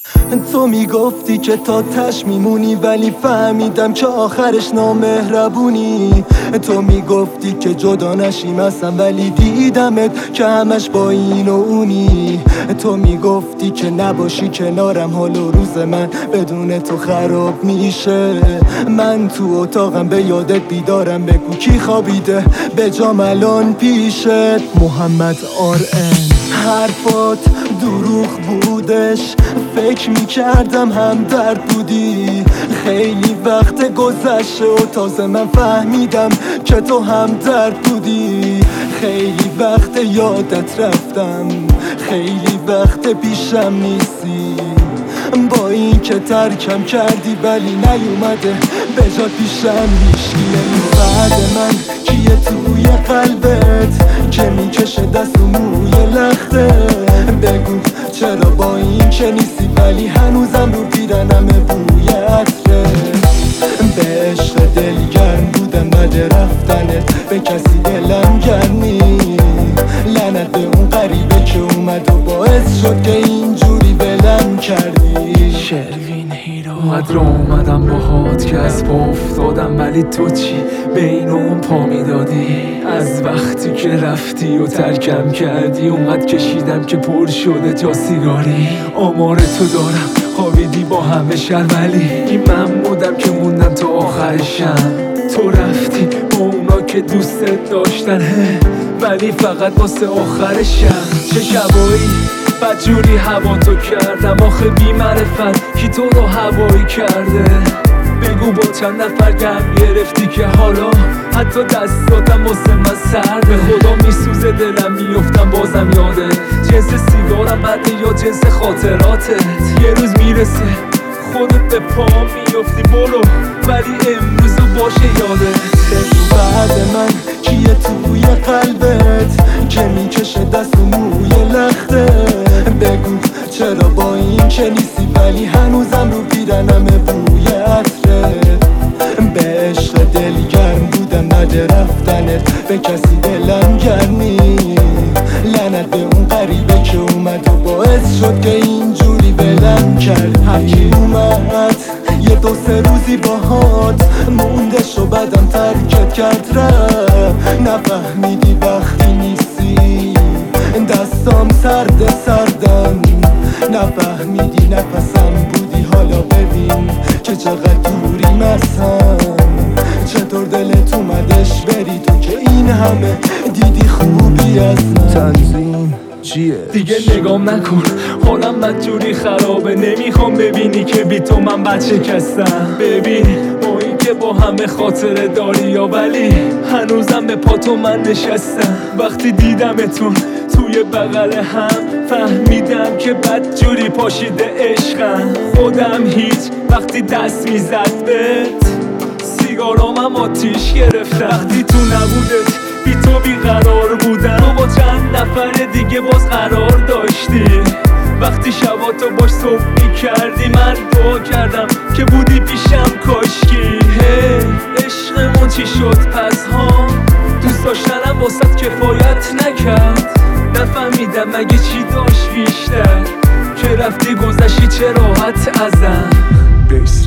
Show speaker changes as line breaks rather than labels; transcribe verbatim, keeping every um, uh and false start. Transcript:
تو میگفتی که تا تش میمونی، ولی فهمیدم که آخرش نامهربونی. تو میگفتی که جدا نشیم اصلا، ولی دیدمت که همش با این و اونی. تو میگفتی که نباشی کنارم، حال و روز من بدون تو خراب میشه. من تو اتاقم به یادت بیدارم، بگو کی خوابیده به جام الان پیشت. محمد آر ان. حرفات دروغ بودش، فکر میکردم هم درد بودی. خیلی وقت گذشته و تازه من فهمیدم که تو هم درد بودی. خیلی وقت یادت رفتم، خیلی وقت پیشم نیستی. با این که ترکم کردی ولی نیومده به جا پیشم هیچکیه. بعد من کیه توی قلبت که میکشه دست و موی لخته؟ بگو چرا با این که نیستی ولی هنوزم رو پیرنم بوی عطره. به عشق دلگرم بودم بعد رفتنت به کسی دلم گرم نی. لعنت به اون غریبه که اومد و باعث شد که اینجوری بلم کردی.
شروین هیرو اومد را اومدم باهات که از پا افتادم، ولی تو چی بین اون پا میدادی؟ از وقتی که رفتی و ترکم کردی اونقدر کشیدم که پر شده تا سیگاری. آمار تو دارم خوابیدی با همه شر، ولی این من بودم که موندم تا آخرشم. تو رفتی با اونا که دوستت داشتن، ولی فقط واسه آخرشم. چه شبایی بدجوری هوا تو کردم، آخه بی معرفت کی تو رو هوایی کرده؟ بگو با چند نفر گم گرفتی که حالا حتی دستاتم واسه من سرده. خدا میسوزه دلم میفتم بازم یاده، جنس سیگارم بده یا جنس خاطراتت. یه روز میرسه خودت به پا میفتی برو، ولی امروزو باشه یادت.
بعد من کیه توی قلبت که میکشه دست و موی لخته؟ بگو چرا با این که نیستی ولی هنوزم رو پیرنم بوی عطره. به عشق دلگرم بودم بعد رفتنت به کسی دلم گرم نی. لعنت به اون غریبه که اومد و باعث شد که اینجوری بلم کرد. هرکی اومد یه دو سه روزی باهات مونده شو بدم ترکت کرد رفت. نفهمیدی وقتی نیستی دستام سرد سردن، نفهمیدی نفسم بودی. حالا ببین که چقدر دوریم از هم، چطور دلت اومدش بری تو که این همه دیدی خوبی از من. تنظیم چیه؟
دیگه نگام نکن حالم بدجوری خرابه، نمیخوام ببینی که بی تو من بچه کستم. ببین با این که با همه خاطره داری یا ولی هنوزم به پاتو من نشستم. وقتی دیدمتون توی بغل هم فهمیدم که بدجوری پاشیده عشقم. خودم هیچ وقتی دست میزد بهت سیگارامم آتیش گرفت. وقتی تو نبودت بی تو بیقرار بودم، تو با چند نفر دیگه باز قرار داشتی. وقتی شباتو باش صبح میکردی من دعا کردم که بودی پیشم کاشکی. هی عشقمون چی شد پس ها؟ دوست داشتنم واسط کفایت نکرد. نفهمیدم مگه چی داشت بیشتر که رفتی گذشتی چه راحت ازم.